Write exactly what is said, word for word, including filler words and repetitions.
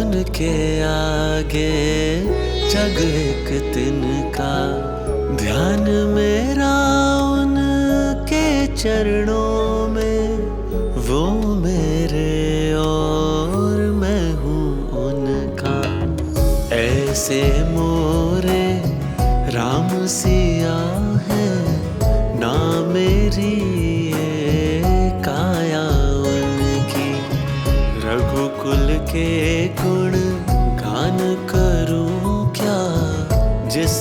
उनके आगे जग एक तिनका, ध्यान मेरा उनके चरणों में, वो मेरे और मैं हूँ उनका। ऐसे मोरे राम सिया है ना मेरी